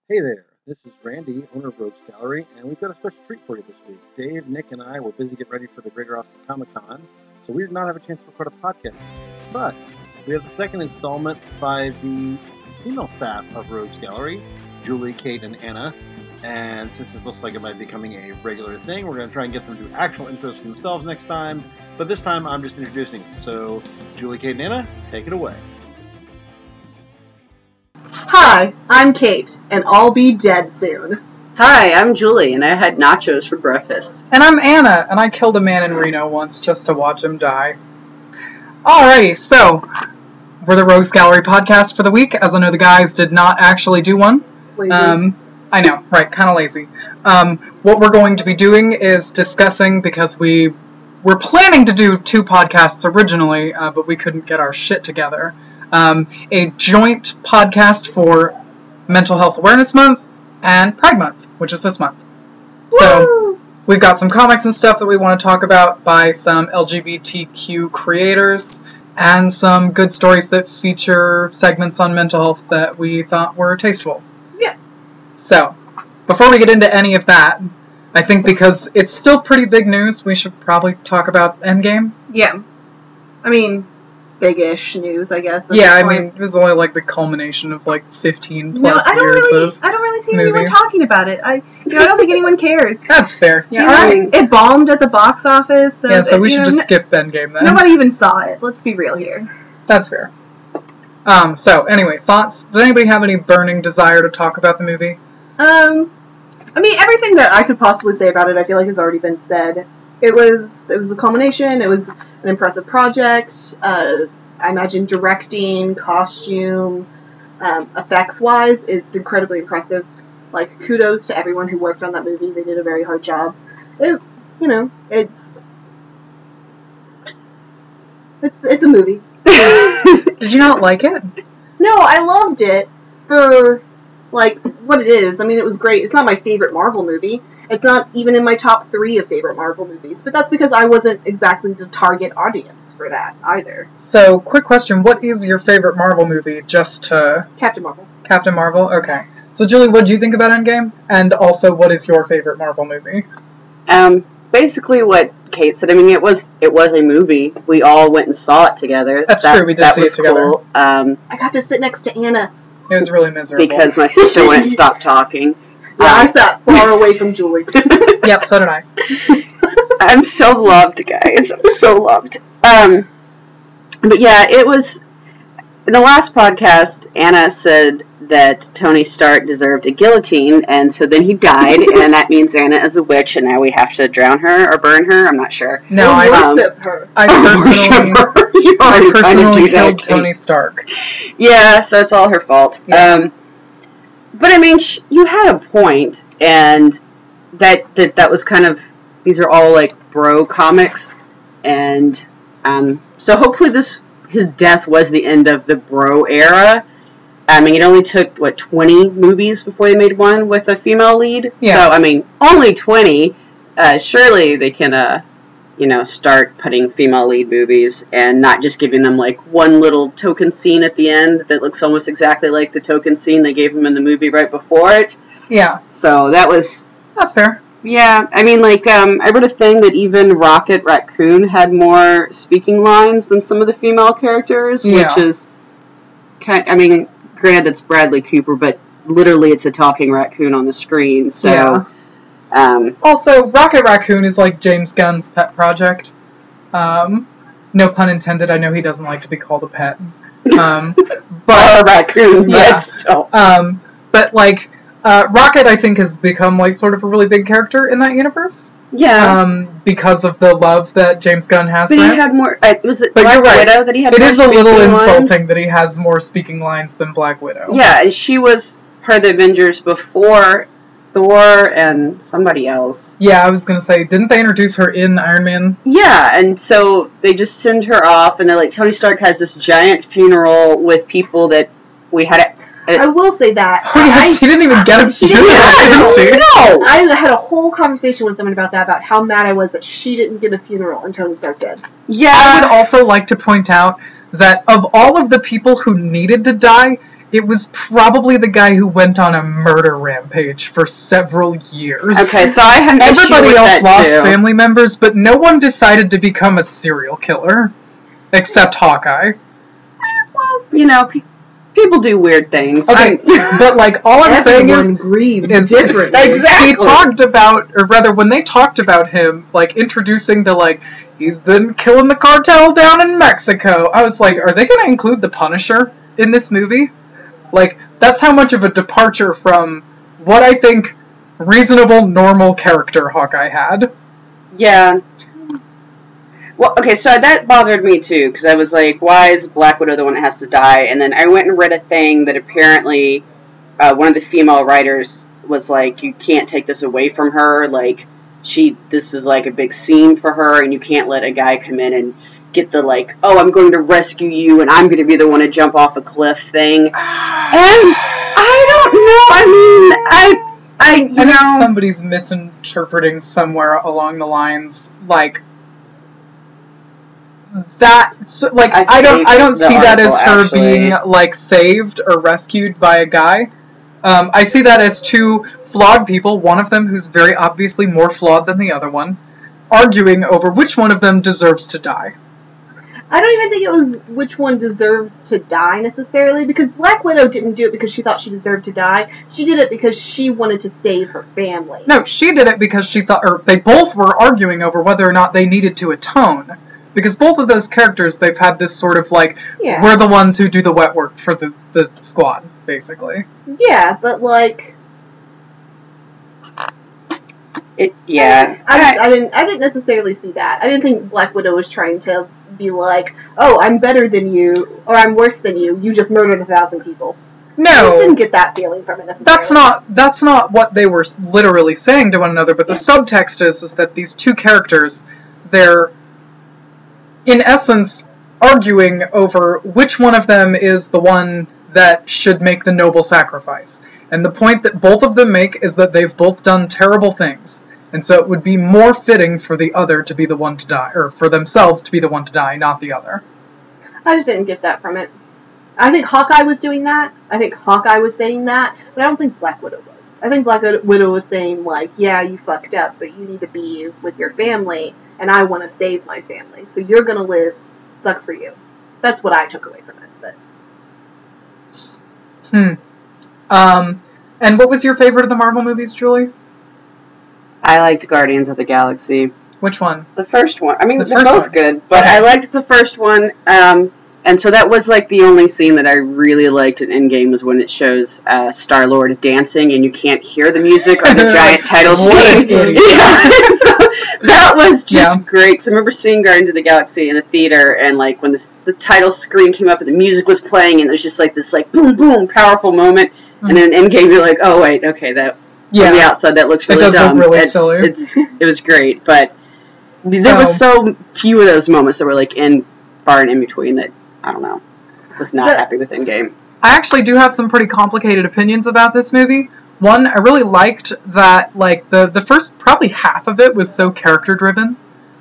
Hey there, this is Randy, owner of Rogues Gallery, and we've got a special treat for you this week. Dave, Nick, and I were busy getting ready for the Greater Austin Comic Con, so we did not have a chance to record a podcast. But we have the second installment by the female staff of Rogues Gallery, Julie, Kate, and Anna. And since this looks like it might be becoming a regular thing, we're going to try and get them to do actual intros for themselves next time. But this time, I'm just introducing them. So, Julie, Kate, and Anna, take it away. Hi, I'm Kate, and I'll be dead soon. Hi, I'm Julie, and I had nachos for breakfast. And I'm Anna, and I killed a man in Reno once just to watch him die. Alrighty, so, we're the Rogues Gallery podcast for the week, as I know the guys did not actually do one. Lazy. I know, right, kind of lazy. What we're going to be doing is discussing, because we were planning to do 2 podcasts originally, but we couldn't get our shit together. A joint podcast for Mental Health Awareness Month and Pride Month, which is this month. So, we've got some comics and stuff that we want to talk about by some LGBTQ creators, and some good stories that feature segments on mental health that we thought were tasteful. Yeah. So, before we get into any of that, I think because it's still pretty big news, we should probably talk about Endgame. Yeah. I mean, big-ish news, I guess. Yeah, I mean, it was only like the culmination of like 15 plus I don't years really, I don't really see anyone movies. talking about it. I don't think anyone cares. That's fair. Yeah, You know, alright. It bombed at the box office. So Yeah, so we you should know, just skip Endgame then. Nobody even saw it. Let's be real here. That's fair. So, anyway, thoughts? Did anybody have any burning desire to talk about the movie? I mean, everything that I could possibly say about it, I feel like has already been said. It was a culmination. It was an impressive project. I imagine directing, costume, effects-wise, it's incredibly impressive. Like, kudos to everyone who worked on that movie. They did a very hard job. It's a movie. Did you not like it? No, I loved it for, like, what it is. I mean, it was great. It's not my favorite Marvel movie. It's not even in my top 3 of favorite Marvel movies. But that's because I wasn't exactly the target audience for that, either. So, quick question. What is your favorite Marvel movie? Just to... Captain Marvel. Captain Marvel? Okay. So, Julie, what did you think about Endgame? And also, what is your favorite Marvel movie? Basically what Kate said. I mean, it was a movie. We all went and saw it together. That's true, we did see it together. Cool. I got to sit next to Anna. It was really miserable. Because my sister wouldn't stop talking. Yeah, I sat far away from Julie. Yep, so did I. I'm so loved, guys. I'm so loved. But yeah, it was... In the last podcast, Anna said that Tony Stark deserved a guillotine, and so then he died, and that means Anna is a witch, and now we have to drown her or burn her? I'm not sure. No, Or I worship her. personally killed Tony Stark. Yeah, so it's all her fault. Yeah. But I mean, you had a point, and that was kind of, these are all like bro comics, and so hopefully his death was the end of the bro era. I mean, it only took, 20 movies before they made one with a female lead? Yeah. So, I mean, only 20. Surely they can, start putting female lead movies and not just giving them, like, one little token scene at the end that looks almost exactly like the token scene they gave them in the movie right before it. Yeah. So, that's fair. Yeah, I mean, like, I read a thing that even Rocket Raccoon had more speaking lines than some of the female characters, which is granted it's Bradley Cooper, but literally it's a talking raccoon on the screen, so... Yeah. Also, Rocket Raccoon is like James Gunn's pet project. No pun intended, I know he doesn't like to be called a pet. But a raccoon, yeah. So. But, like, Rocket, I think, has become, like, sort of a really big character in that universe. Yeah. Because of the love that James Gunn has but for him. he had more... was it But Black you're right. Widow that he had It more is a little speaking insulting lines? that he has more speaking lines than Black Widow. Yeah, and she was part of the Avengers before Thor and somebody else. Yeah, I was gonna say, didn't they introduce her in Iron Man? Yeah, and so they just send her off, and they're like, Tony Stark has this giant funeral with people that we had... I will say that. Oh yeah, she didn't even get a funeral, did she? No! I had a whole conversation with someone about that, about how mad I was that she didn't get a funeral and Tony Stark did. Yeah. I would also like to point out that of all of the people who needed to die, it was probably the guy who went on a murder rampage for several years. Okay, so I have an issue Everybody with else that lost too. family members, but no one decided to become a serial killer. Except Hawkeye. Well, you know, people do weird things. Okay, but like, all I'm saying Everyone is... grieves differently. Exactly. He talked about, or rather, when they talked about him, like, introducing the, like, he's been killing the cartel down in Mexico, I was like, are they going to include the Punisher in this movie? Like, that's how much of a departure from what I think reasonable, normal character Hawkeye had. Yeah. Well, okay, so that bothered me too, because I was like, why is Black Widow the one that has to die? And then I went and read a thing that apparently one of the female writers was like, you can't take this away from her, like, this is like a big scene for her, and you can't let a guy come in and get the, like, oh, I'm going to rescue you, and I'm going to be the one to jump off a cliff thing. And I don't know, I mean, I think somebody's misinterpreting somewhere along the lines, like, that, so, like, I don't see that as her being, like, saved or rescued by a guy. I see that as two flawed people, one of them who's very obviously more flawed than the other one, arguing over which one of them deserves to die. I don't even think it was which one deserves to die necessarily, because Black Widow didn't do it because she thought she deserved to die. She did it because she wanted to save her family. No, she did it because she thought, or they both were arguing over whether or not they needed to atone. Because both of those characters, they've had this sort of like, we're the ones who do the wet work for the squad, basically. Yeah, but like... I didn't necessarily see that. I didn't think Black Widow was trying to be like, oh, I'm better than you, or I'm worse than you, you just murdered 1,000 people. No. I didn't get that feeling from it necessarily. That's not what they were literally saying to one another, but the subtext is that these two characters, they're, in essence, arguing over which one of them is the one that should make the noble sacrifice. And the point that both of them make is that they've both done terrible things. And so it would be more fitting for the other to be the one to die, or for themselves to be the one to die, not the other. I just didn't get that from it. I think Hawkeye was doing that. I think Hawkeye was saying that, but I don't think Black Widow was. I think Black Widow was saying, like, yeah, you fucked up, but you need to be with your family, and I want to save my family. So you're going to live. Sucks for you. That's what I took away from it. But. And what was your favorite of the Marvel movies, Julie? I liked Guardians of the Galaxy. Which one? The first one. I mean, The they're first both one. good, but I liked the first one. And so that was like the only scene that I really liked in Endgame was when it shows Star-Lord dancing and you can't hear the music or the giant title scene. Yeah. So that was just great. So I remember seeing Guardians of the Galaxy in the theater and like when the title screen came up and the music was playing and it was just like this like boom boom powerful moment. And then in Endgame you're like, oh wait, okay, that from the outside that looks really dumb. It does look really silly. It was great, but there was so few of those moments that were like far and in between that I don't know. Was not happy with Endgame. I actually do have some pretty complicated opinions about this movie. One, I really liked that like the first probably half of it was so character driven.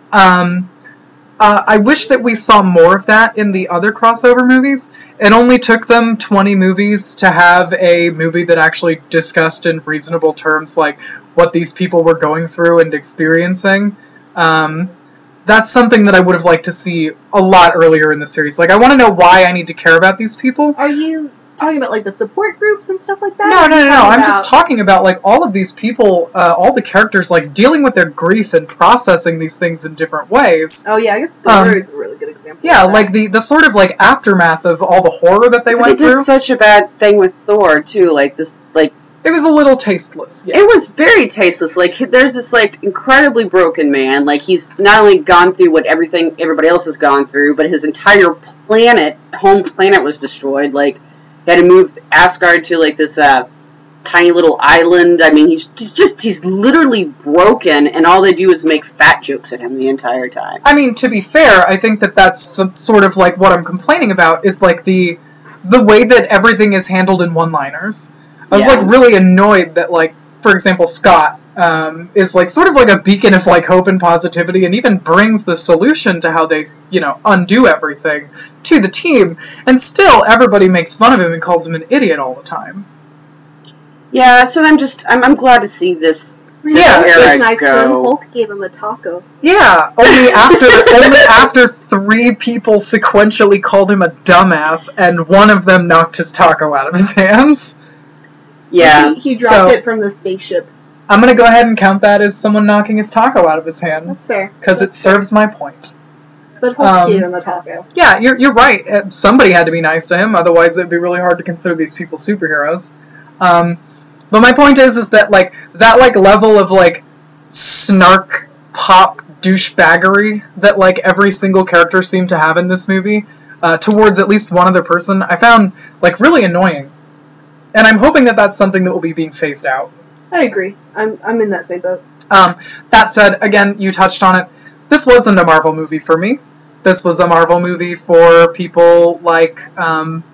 I wish that we saw more of that in the other crossover movies. It only took them 20 movies to have a movie that actually discussed in reasonable terms like what these people were going through and experiencing. That's something that I would have liked to see a lot earlier in the series. Like, I want to know why I need to care about these people. Are you talking about, like, the support groups and stuff like that? No. I'm just talking about, like, all of these people, all the characters, like, dealing with their grief and processing these things in different ways. Oh, yeah, I guess Thor is a really good example. Yeah, like, the sort of, like, aftermath of all the horror that they went through. They did such a bad thing with Thor, too. Like, this, like... It was a little tasteless, yes. It was very tasteless. Like, there's this, like, incredibly broken man. Like, he's not only gone through what everybody else has gone through, but his entire home planet was destroyed. Like, he had to move Asgard to, like, this, tiny little island. I mean, he's literally broken, and all they do is make fat jokes at him the entire time. I mean, to be fair, I think that's sort of, like, what I'm complaining about is, like, the way that everything is handled in one-liners. I was, like, really annoyed that, like, for example, Scott is, like, sort of like a beacon of, like, hope and positivity and even brings the solution to how they, undo everything. to the team, and still everybody makes fun of him and calls him an idiot all the time. Yeah, so I'm glad to see this. Yeah, it's nice go. when Hulk gave him a taco. Yeah, only after 3 people sequentially called him a dumbass, and one of them knocked his taco out of his hands. Yeah. He dropped it from the spaceship. I'm gonna go ahead and count that as someone knocking his taco out of his hand. That's fair. Because it serves my point. But Hulk gave him a taco. Yeah, you're right. Somebody had to be nice to him, otherwise it'd be really hard to consider these people superheroes. But my point is that, like, that, like, level of, like, snark, pop, douchebaggery that, like, every single character seemed to have in this movie, towards at least one other person, I found, like, really annoying. And I'm hoping that that's something that will be being phased out. I agree. I'm in that same boat. That said, again, you touched on it, this wasn't a Marvel movie for me. This was a Marvel movie for people like, I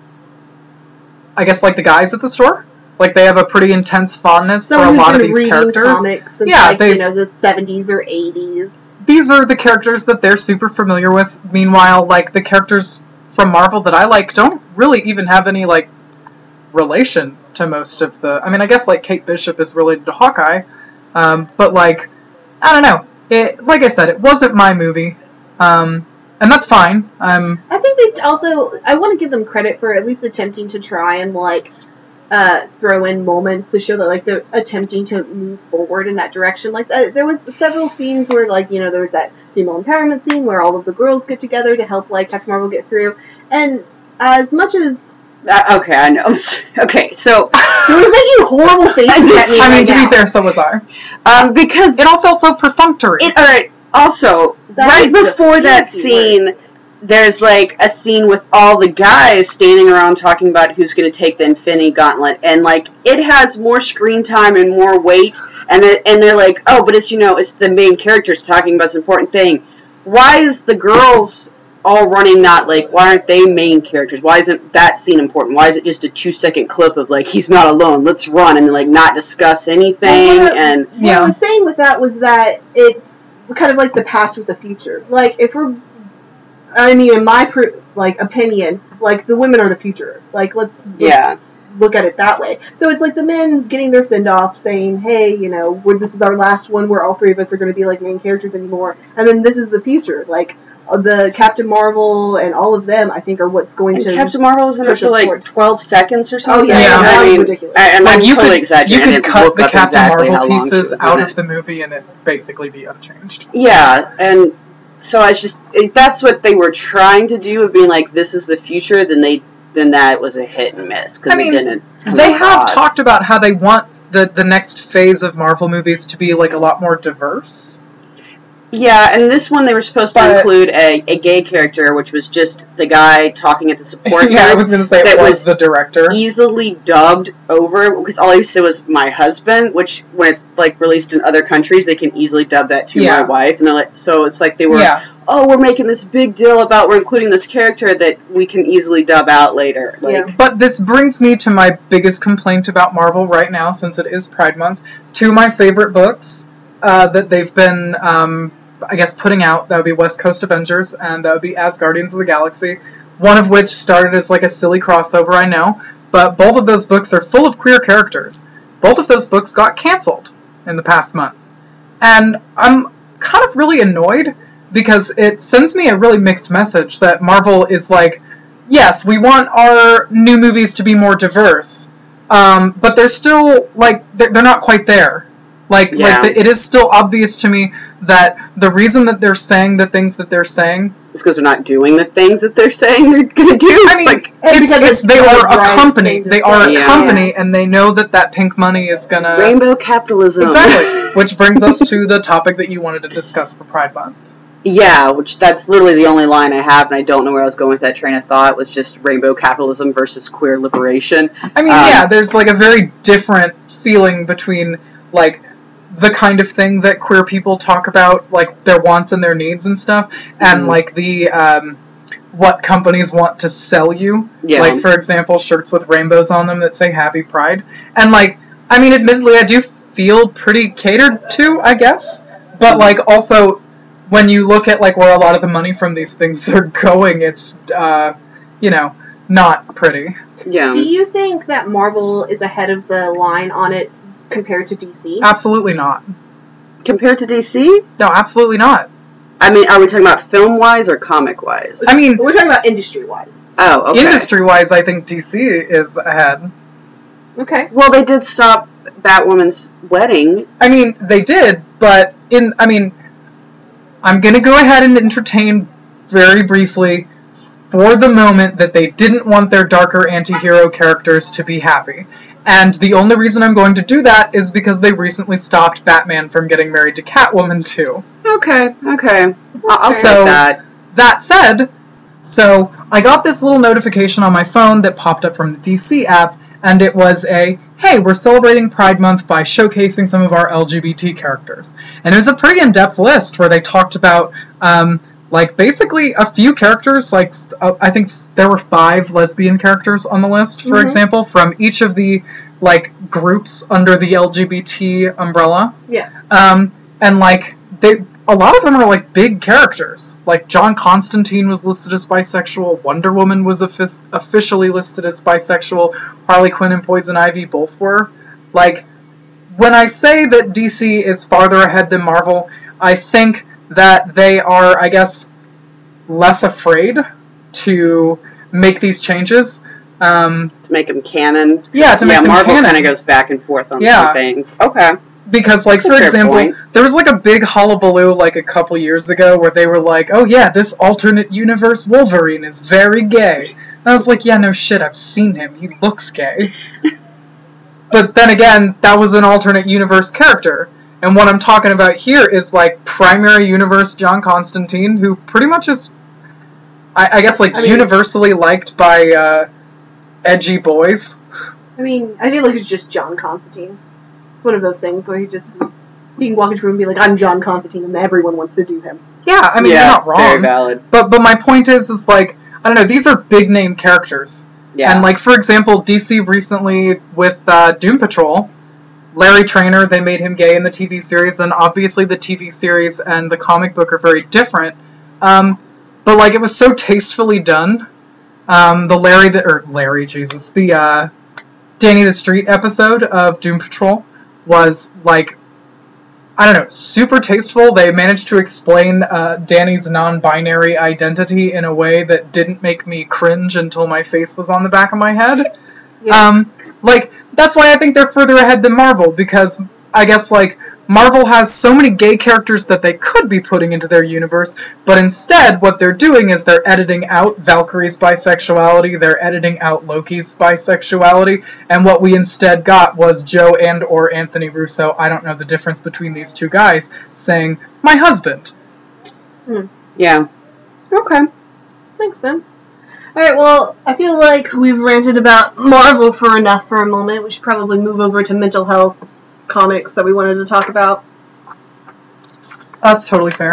guess, like the guys at the store. Like, they have a pretty intense fondness for a lot of these characters. Comics since, like, the 70s or 80s. These are the characters that they're super familiar with. Meanwhile, like, the characters from Marvel that I like don't really even have any, like, relation to most of the... I mean, I guess, like, Kate Bishop is related to Hawkeye. But, like, I don't know. Like I said, it wasn't my movie. And that's fine. I think they also... I want to give them credit for at least attempting to try and, like... throw in moments to show that, like, they're attempting to move forward in that direction. Like, there was several scenes where, like, you know, there was that female empowerment scene where all of the girls get together to help, like, Captain Marvel get through. And as much as... okay, I know. Okay, so... He was making horrible faces at me I mean, to now. be fair, so was I. Because... It all felt so perfunctory. Alright, also, right before that scene... There's, like, a scene with all the guys standing around talking about who's going to take the Infinity Gauntlet, and, like, it has more screen time and more weight, and they're like, oh, but it's, you know, it's the main characters talking about this important thing. Why is the girls all running not, like, why aren't they main characters? Why isn't that scene important? Why is it just a 2-second clip of, like, he's not alone, let's run, and, like, not discuss anything, and... What I was saying with that was that it's kind of like the past with the future. Like, if we're... I mean, in my opinion, like, the women are the future. Like, let's look at it that way. So it's like the men getting their send-off, saying, hey, you know, this is our last one where all 3 of us are going to be, like, main characters anymore. And then this is the future. Like, the Captain Marvel and all of them, I think, are what's going to... Captain Marvel is in it for, like, 12 seconds or something? Oh, yeah. I mean, ridiculous. I'm totally exaggerating. You could cut the Captain Marvel pieces out of the movie and it basically be unchanged. Yeah, and... So I just, if that's what they were trying to do, of being like, this is the future, then that was a hit and miss, because it didn't. They have talked about how they want the next phase of Marvel movies to be, like, a lot more diverse. Yeah, and this one they were supposed to include a gay character, which was just the guy talking at the support. Yeah, I was going to say it was the director. Easily dubbed over, because all he said was "my husband," which when it's, like, released in other countries, they can easily dub that to "my wife," and they're like, so it's like they were, oh, we're making this big deal about we're including this character that we can easily dub out later. Like, But this brings me to my biggest complaint about Marvel right now, since it is Pride Month. 2 of my favorite books that they've been, I guess, putting out, that would be West Coast Avengers, and that would be Asgardians of the Galaxy, one of which started as, like, a silly crossover, I know, but both of those books are full of queer characters. Both of those books got canceled in the past month. And I'm kind of really annoyed, because it sends me a really mixed message that Marvel is like, yes, we want our new movies to be more diverse, but they're still, like, they're not quite there. Like, it is still obvious to me that the reason that they're saying the things that they're saying is because they're not doing the things that they're saying they're going to do. I mean, like, they are a company. They are a company, and they know that pink money is going to... Rainbow capitalism. Exactly. Which brings us to the topic that you wanted to discuss for Pride Month. Yeah, which that's literally the only line I have, and I don't know where I was going with that train of thought, was just rainbow capitalism versus queer liberation. I mean, there's, like, a very different feeling between, like, the kind of thing that queer people talk about, like, their wants and their needs and stuff, and, like, the, what companies want to sell you. Yeah. Like, for example, shirts with rainbows on them that say Happy Pride. And, like, I mean, admittedly, I do feel pretty catered to, I guess, but, like, also... when you look at like where a lot of the money from these things are going, it's not pretty. Yeah. Do you think that Marvel is ahead of the line on it compared to DC? Absolutely not. Compared to DC? No, absolutely not. I mean, are we talking about film-wise or comic-wise? I mean, we're talking about industry-wise. Oh, okay. Industry-wise, I think DC is ahead. Okay. Well, they did stop Batwoman's wedding. I mean, they did, but I'm gonna go ahead and entertain very briefly for the moment that they didn't want their darker anti-hero characters to be happy. And the only reason I'm going to do that is because they recently stopped Batman from getting married to Catwoman too. Okay. I'll So, take that. That said, so I got this little notification on my phone that popped up from the DC app, and it was hey, we're celebrating Pride Month by showcasing some of our LGBT characters. And it was a pretty in-depth list where they talked about, basically a few characters, I think there were 5 lesbian characters on the list, for example, from each of the, groups under the LGBT umbrella. Yeah. A lot of them are, big characters. John Constantine was listed as bisexual, Wonder Woman was officially listed as bisexual, Harley Quinn and Poison Ivy both were. When I say that DC is farther ahead than Marvel, I think that they are, I guess, less afraid to make these changes. To make them canon. Yeah, to make them Marvel canon. kind of goes back and forth on some things. Okay. Because, for example, there was, a big hullabaloo, a couple years ago where they were oh, yeah, this alternate universe Wolverine is very gay. And I was yeah, no shit, I've seen him. He looks gay. But then again, that was an alternate universe character. And what I'm talking about here is, primary universe John Constantine, who pretty much is, I guess, universally liked by, edgy boys. I mean, I feel like it's just John Constantine. It's one of those things where he can walk into a room and be I'm John Constantine, and everyone wants to do him. Yeah, I mean, you're not wrong. Very valid. But my point is I don't know, these are big name characters. Yeah. And, for example, DC recently with Doom Patrol, Larry Traynor, they made him gay in the TV series, and obviously the TV series and the comic book are very different. But, it was so tastefully done. The Danny the Street episode of Doom Patrol was, I don't know, super tasteful. They managed to explain Danny's non-binary identity in a way that didn't make me cringe until my face was on the back of my head. Yeah. That's why I think they're further ahead than Marvel, because I guess, Marvel has so many gay characters that they could be putting into their universe, but instead what they're doing is they're editing out Valkyrie's bisexuality, they're editing out Loki's bisexuality, and what we instead got was Joe and or Anthony Russo, I don't know the difference between these two guys, saying, my husband. Yeah. Okay. Makes sense. Alright, well, I feel like we've ranted about Marvel for a moment. We should probably move over to mental health comics that we wanted to talk about. That's totally fair.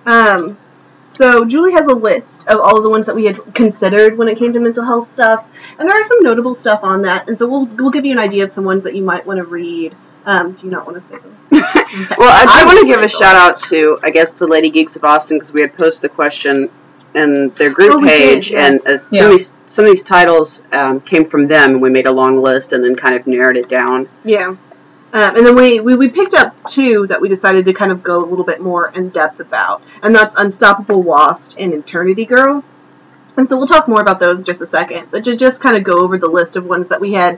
So Julie has a list of all of the ones that we had considered when it came to mental health stuff, and there are some notable stuff on that, and so we'll give you an idea of some ones that you might want to read. Do you not want to say them? Okay. Well, I want to give a shout out to, I guess, to Lady Geeks of Austin, because we had posted the question in their group page, yes. And some of these titles came from them, and we made a long list and then kind of narrowed it down. Yeah. And then we picked up 2 that we decided to kind of go a little bit more in depth about, and that's Unstoppable Wasp and Eternity Girl. And so we'll talk more about those in just a second, but just kind of go over the list of ones that we had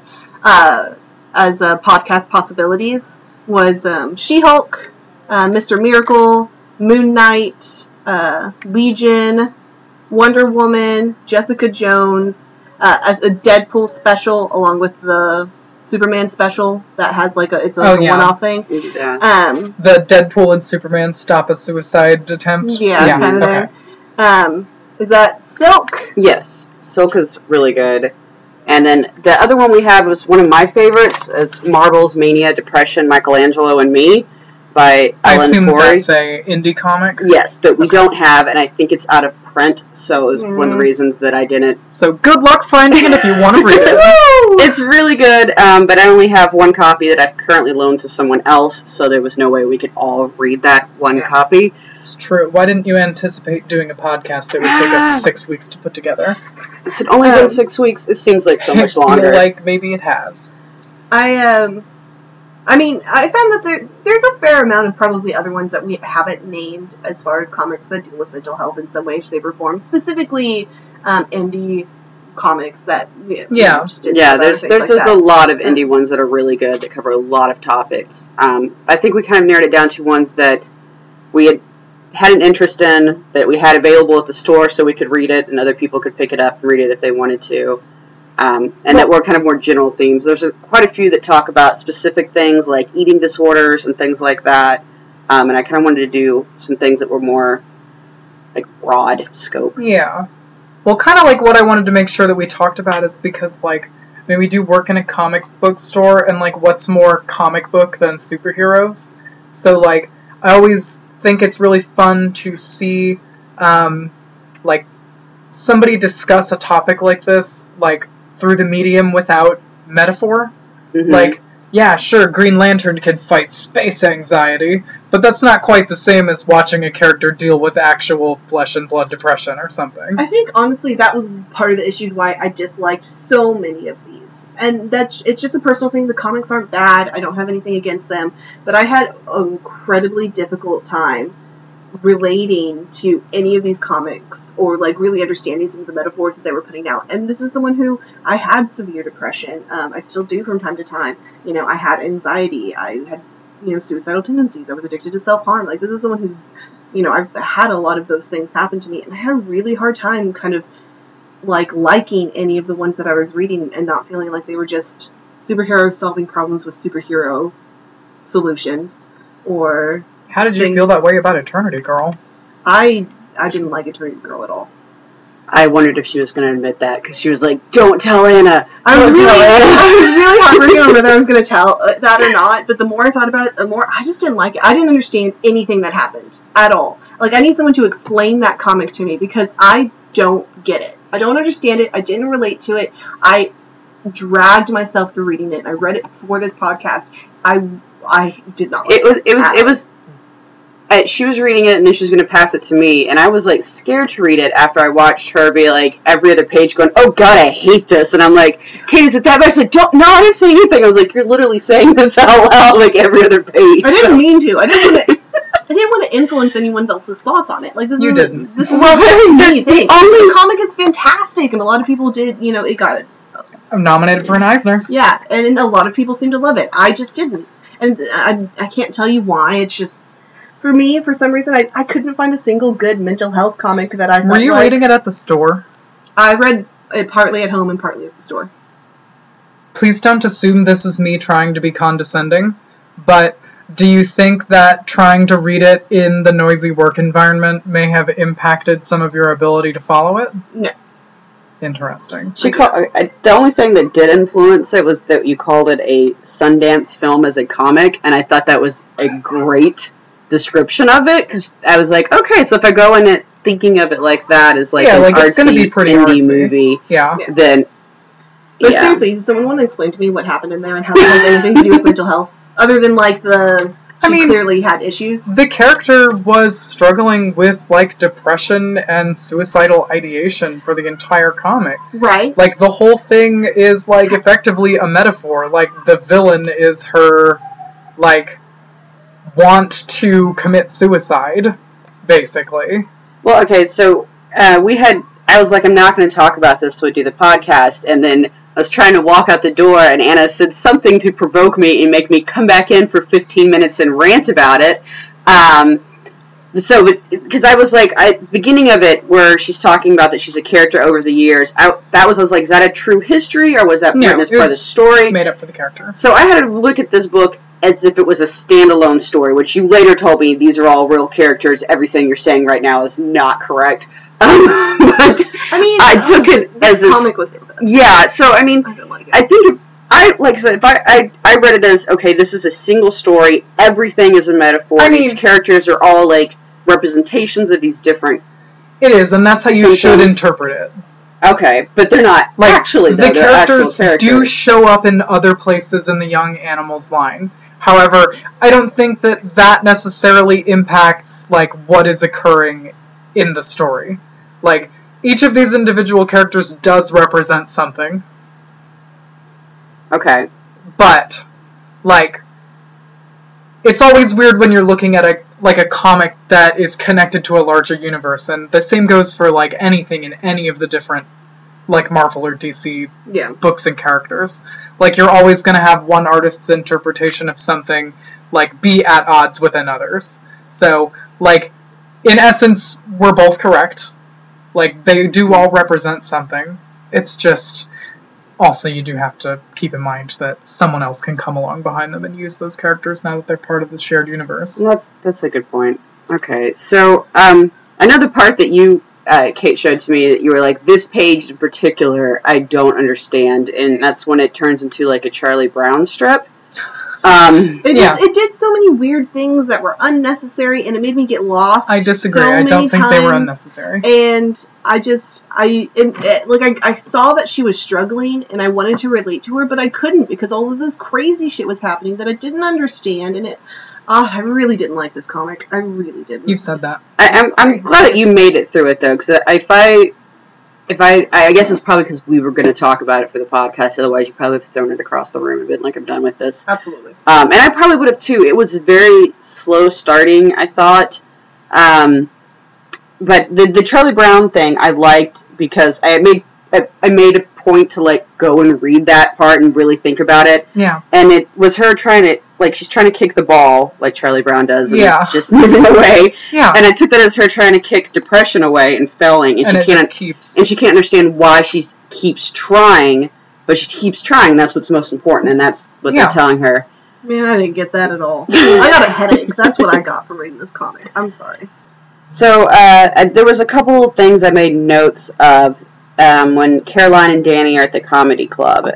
as podcast possibilities. Was She-Hulk, Mr. Miracle, Moon Knight, Legion, Wonder Woman, Jessica Jones, as a Deadpool special, along with the Superman special that has it's a one-off thing. Yeah. The Deadpool and Superman stop a suicide attempt. Yeah. Kind of there. Is that Silk? Yes, Silk is really good. And then the other one we had was one of my favorites. It's Marvel's Mania, Depression, Michelangelo and Me by I Ellen assume Forey. that's a indie comic? Yes, that we don't have, and I think it's out of print, so it was one of the reasons that I didn't. So good luck finding it if you want to read it. It's really good, but I only have one copy that I've currently loaned to someone else, so there was no way we could all read that one copy. It's true. Why didn't you anticipate doing a podcast that would take us 6 weeks to put together? Has it only been 6 weeks? It seems like so much longer. I feel like maybe it has. I mean, I found that there's a fair amount of probably other ones that we haven't named as far as comics that deal with mental health in some way, shape, or form. Specifically, indie comics that there's a lot of indie ones that are really good that cover a lot of topics. I think we kind of narrowed it down to ones that we had an interest in, that we had available at the store so we could read it and other people could pick it up and read it if they wanted to. That were kind of more general themes. There's quite a few that talk about specific things like eating disorders and things like that. And I kind of wanted to do some things that were more like broad scope. Yeah. Well, kind of like what I wanted to make sure that we talked about is because, like, I mean, we do work in a comic book store, and, like, what's more comic book than superheroes? So, like, I always think it's really fun to see, like, somebody discuss a topic like this, like, through the medium without metaphor. Mm-hmm. Like, yeah, sure, Green Lantern can fight space anxiety, but that's not quite the same as watching a character deal with actual flesh and blood depression or something. I think, honestly, that was part of the issues why I disliked so many of these. And it's just a personal thing. The comics aren't bad. I don't have anything against them. But I had an incredibly difficult time relating to any of these comics or like really understanding some of the metaphors that they were putting out. And this is someone who I had severe depression. I still do from time to time. You know, I had anxiety. I had, suicidal tendencies. I was addicted to self-harm. Like, this is someone who, I've had a lot of those things happen to me, and I had a really hard time kind of like liking any of the ones that I was reading and not feeling like they were just superheroes solving problems with superhero solutions or How did you feel that way about Eternity Girl? I didn't like Eternity Girl at all. I wondered if she was going to admit that, because she was like, don't tell Anna! I was really heartbroken on whether I was going to tell that or not, but the more I thought about it, the more I just didn't like it. I didn't understand anything that happened at all. Like, I need someone to explain that comic to me, because I don't get it. I don't understand it. I didn't relate to it. I dragged myself through reading it. I read it for this podcast. I did not like it. It was she was reading it, and then she was going to pass it to me, and I was, like, scared to read it after I watched her be, like, every other page going, oh, God, I hate this, and I'm like, Kate, is it that bad? She's like, no, I didn't say anything. I was like, you're literally saying this out loud, like, every other page. I didn't mean to. I didn't want to influence anyone else's thoughts on it. Like, this is a very me thing. The comic is fantastic, and a lot of people did, it got I'm nominated for an Eisner. Yeah, and a lot of people seem to love it. I just didn't. And I can't tell you why. It's just, for me, for some reason, I couldn't find a single good mental health comic that I thought. Were you reading it at the store? I read it partly at home and partly at the store. Please don't assume this is me trying to be condescending, but do you think that trying to read it in the noisy work environment may have impacted some of your ability to follow it? No. Interesting. The only thing that did influence it was that you called it a Sundance film as a comic, and I thought that was a great description of it, because I was like, okay, so if I go in it thinking of it like that as like an it's gonna be pretty indie artsy. movie, then But seriously, does someone want to explain to me what happened in there and how it has anything to do with mental health? Other than, like, she clearly had issues. The character was struggling with, like, depression and suicidal ideation for the entire comic. Right. Like, the whole thing is, like, effectively a metaphor. Like, the villain is her, like, want to commit suicide, basically. Well, okay, so I was like, I'm not going to talk about this till we do the podcast, and then I was trying to walk out the door, and Anna said something to provoke me and make me come back in for 15 minutes and rant about it. Because I was like, beginning of it, where she's talking about that she's a character over the years, I was like, is that a true history, or was that part of the story? Made up for the character. So I had to look at this book as if it was a standalone story, which you later told me these are all real characters. Everything you're saying right now is not correct. But I took it as a comic was so I mean, I think if I read it as, okay, this is a single story. Everything is a metaphor. These characters are all like representations of these different. It is, and that's how you should interpret it. Okay, but they're not actually. The characters do show up in other places in the Young Animals line. However, I don't think that necessarily impacts, like, what is occurring in the story. Like, each of these individual characters does represent something. Okay. But, like, it's always weird when you're looking at a comic that is connected to a larger universe, and the same goes for, like, anything in any of the different, like, Marvel or DC books and characters. Like, you're always going to have one artist's interpretation of something, like, be at odds with another's. So, like, in essence, we're both correct. Like, they do all represent something. It's just, also you do have to keep in mind that someone else can come along behind them and use those characters now that they're part of the shared universe. That's a good point. Okay, so, another part that you, Kate, showed to me that you were like, this page in particular, I don't understand, and that's when it turns into, like, a Charlie Brown strip. It did so many weird things that were unnecessary, and it made me get lost. I disagree. I don't think they were unnecessary. And I saw that she was struggling, and I wanted to relate to her, but I couldn't because all of this crazy shit was happening that I didn't understand, and I really didn't like this comic. I really didn't. You've said that. I'm glad that you made it through it, though, because I guess it's probably because we were going to talk about it for the podcast, otherwise you probably would have thrown it across the room and been like, I'm done with this. Absolutely. And I probably would have too. It was very slow starting, I thought. But the Charlie Brown thing I liked because I made a point to, like, go and read that part and really think about it. Yeah. And it was her trying to, like, she's trying to kick the ball like Charlie Brown does, and yeah. it's just moving away. Yeah. And I took that as her trying to kick depression away and failing, and she can't understand why she keeps trying, but she keeps trying. That's what's most important, and that's what they're telling her. Man, I didn't get that at all. I got a headache. That's what I got from reading this comic. I'm sorry. So there was a couple of things I made notes of when Caroline and Danny are at the comedy club.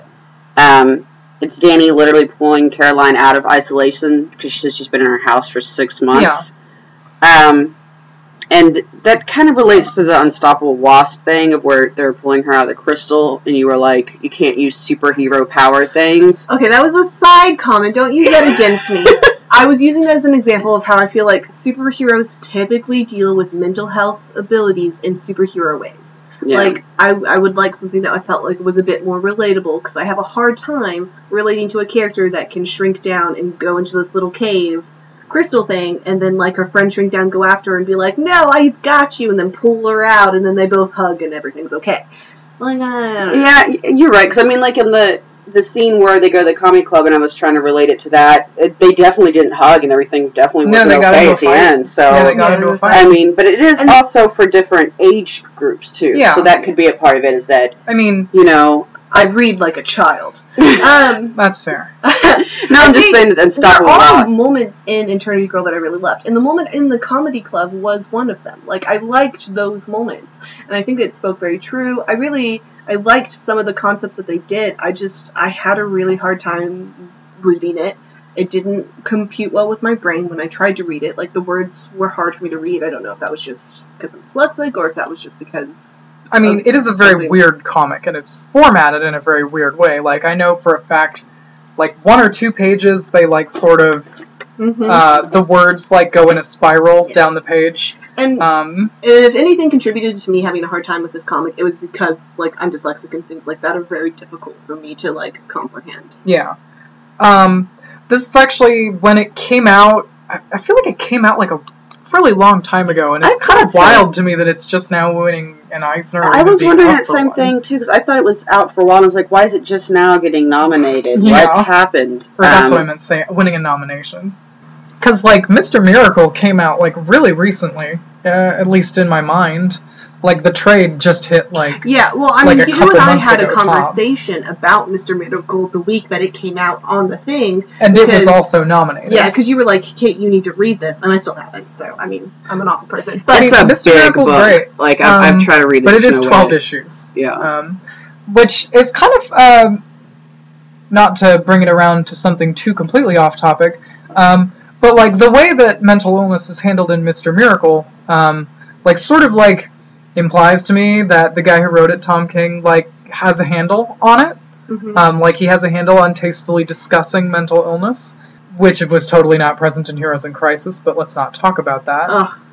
It's Danny literally pulling Caroline out of isolation because she says she's been in her house for 6 months. Yeah. And that kind of relates to the Unstoppable Wasp thing of where they're pulling her out of the crystal, and you were like, you can't use superhero power things. Okay, that was a side comment. Don't use that against me. I was using that as an example of how I feel like superheroes typically deal with mental health abilities in superhero ways. Yeah. Like, I would like something that I felt like was a bit more relatable, because I have a hard time relating to a character that can shrink down and go into this little cave crystal thing, and then, like, her friend shrink down, go after her and be like, no, I got you, and then pull her out, and then they both hug and everything's okay. Like, yeah, you're right, because I mean, like, in the scene where they go to the comedy club, and I was trying to relate it to that, they definitely didn't hug, and everything definitely wasn't okay at the end. So, yeah, they got into a fight. I mean, but it is also for different age groups, too. Yeah. So that could be a part of it, is that, I mean, you know, I read like a child. That's fair. No, I'm just saying that Unstoppable Wasp. There are moments in Eternity Girl that I really loved, and the moment in the comedy club was one of them. Like, I liked those moments, and I think it spoke very true. I liked some of the concepts that they did. I had a really hard time reading it. It didn't compute well with my brain when I tried to read it. Like, the words were hard for me to read. I don't know if that was just because I'm dyslexic, or if that was just because... I mean, it is a very weird comic, and it's formatted in a very weird way. Like, I know for a fact, like, 1 or 2 pages, they, like, sort of, the words, like, go in a spiral down the page. And if anything contributed to me having a hard time with this comic, it was because, like, I'm dyslexic and things like that are very difficult for me to, like, comprehend. Yeah. This is actually, when it came out, I feel like it came out, like, a really long time ago, and it's kind of wild to me that it's just now winning an Eisner. I was wondering that same thing too, because I thought it was out for a while, and I was like, why is it just now getting nominated? Yeah. What happened? Or that's what I meant to say, winning a nomination. Because, like, Mr. Miracle came out, like, really recently, at least in my mind. Like, the trade just hit, like, yeah, well, I mean, you and I had a conversation about Mr. Miracle the week that it came out on the thing. And it was also nominated. Yeah, because you were like, Kate, you need to read this, and I still haven't, so, I mean, I'm an awful person. But Mr. Miracle's great. Like, I've tried to read it. But it is 12 issues. Yeah. Which is kind of, not to bring it around to something too completely off topic, but, like, the way that mental illness is handled in Mr. Miracle, like, sort of, like, implies to me that the guy who wrote it, Tom King, like, has a handle on it. Mm-hmm. Like, he has a handle on tastefully discussing mental illness. which was totally not present in Heroes in Crisis, but let's not talk about that.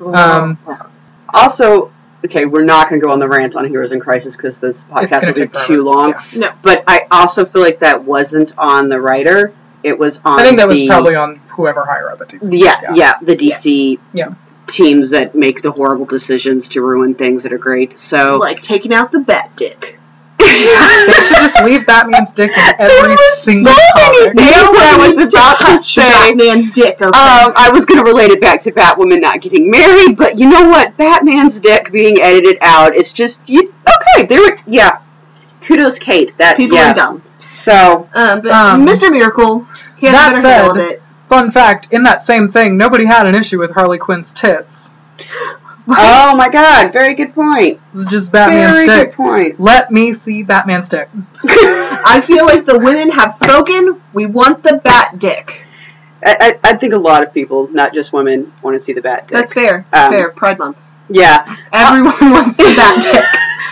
Also, okay, we're not going to go on the rant on Heroes in Crisis because this podcast will be too long. Yeah. No. But I also feel like that wasn't on the writer. It was on I think that was probably on whoever higher up at DC. Yeah, the DC Yeah. teams that make the horrible decisions to ruin things that are great. So, Like taking out the Bat Dick. They should just leave Batman's dick in every single comic. things I was about to say. Batman's dick. Okay. I was going to relate it back to Batwoman not getting married, but you know what? Batman's dick being edited out, it's just, okay, kudos, Kate. People are dumb. So, but Mr. Miracle, he has That a better handle of said, it. fun fact, in that same thing, nobody had an issue with Harley Quinn's tits. oh my god, very good point. This is just Batman's Very dick. good point. Let me see Batman's dick. I feel like the women have spoken. We want the Bat Dick. I think a lot of people, not just women, want to see the Bat dick. That's fair. Fair. Pride Month. Yeah. Everyone wants the Bat Dick.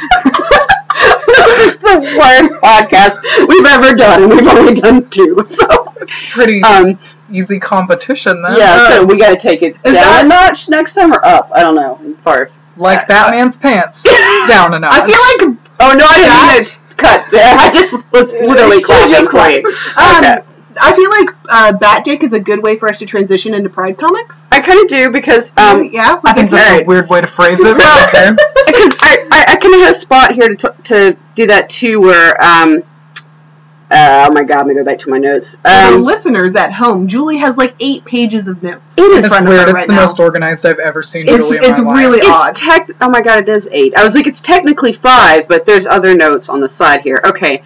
This is the worst podcast we've ever done, and we've only done 2, so... It's pretty easy competition, then. Yeah, so we gotta take it down a notch next time, or up, I don't know. Far. Like Batman's pants. Down a notch. I feel like... Oh, no, I didn't mean to cut. I just was literally clapping for you. Okay. I feel like Bat Dick is a good way for us to transition into Pride comics. I kind of do, because... yeah, I think that's a weird way to phrase it. Okay. Because I kind of have a spot here to do that, too, where... oh my god, let me go back to my notes. For the listeners at home, Julie has like 8 pages of notes. It is It's weird. It's the most organized I've ever seen Julie in my life. It's really odd. Oh my god, it is 8. I was like, it's technically 5, but there's other notes on the side here. Okay.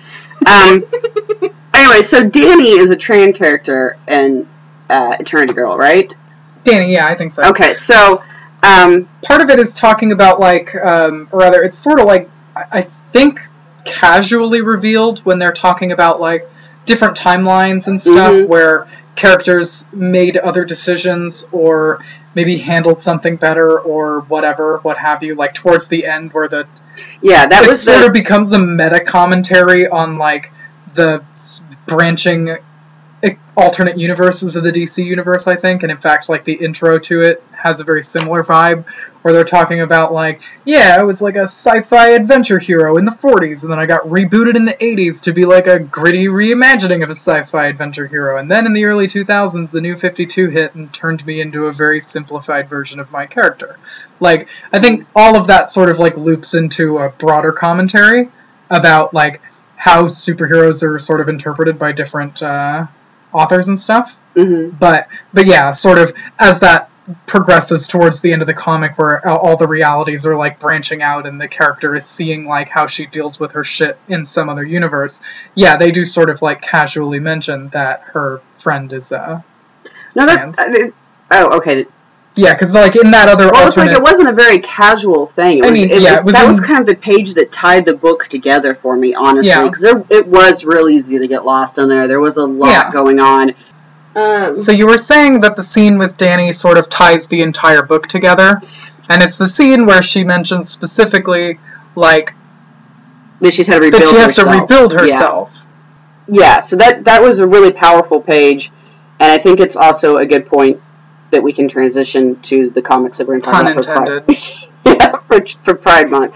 Anyway, so Danny is a trans character in Eternity Girl, right? Danny, yeah, I think so. Okay, so... part of it is talking about, like, or rather, it's sort of like, I think, casually revealed when they're talking about, like, different timelines and stuff where characters made other decisions or maybe handled something better or whatever, what have you, like, towards the end where the... Yeah, that was sort of becomes a meta-commentary on, like, the branching alternate universes of the DC universe, I think, and in fact, like, the intro to it has a very similar vibe, where they're talking about, like, yeah, I was like a sci-fi adventure hero in the 40s, and then I got rebooted in the 80s to be like a gritty reimagining of a sci-fi adventure hero, and then in the early 2000s, the New 52 hit and turned me into a very simplified version of my character. Like, I think all of that sort of, like, loops into a broader commentary about, like, how superheroes are sort of interpreted by different, authors and stuff. But yeah, sort of as that progresses towards the end of the comic where all the realities are like branching out and the character is seeing like how she deals with her shit in some other universe, yeah, they do sort of like casually mention that her friend is trans. okay. Yeah, because like in that other alternate... It's like it wasn't a very casual thing. That was kind of the page that tied the book together for me, honestly. Because it was real easy to get lost in there. There was a lot going on. So you were saying that the scene with Danny sort of ties the entire book together, and it's the scene where she mentions specifically, like... That she has to rebuild herself. Yeah, so that was a really powerful page, and I think it's also a good point that we can transition to the comics that we're going to talk about for Pride Month.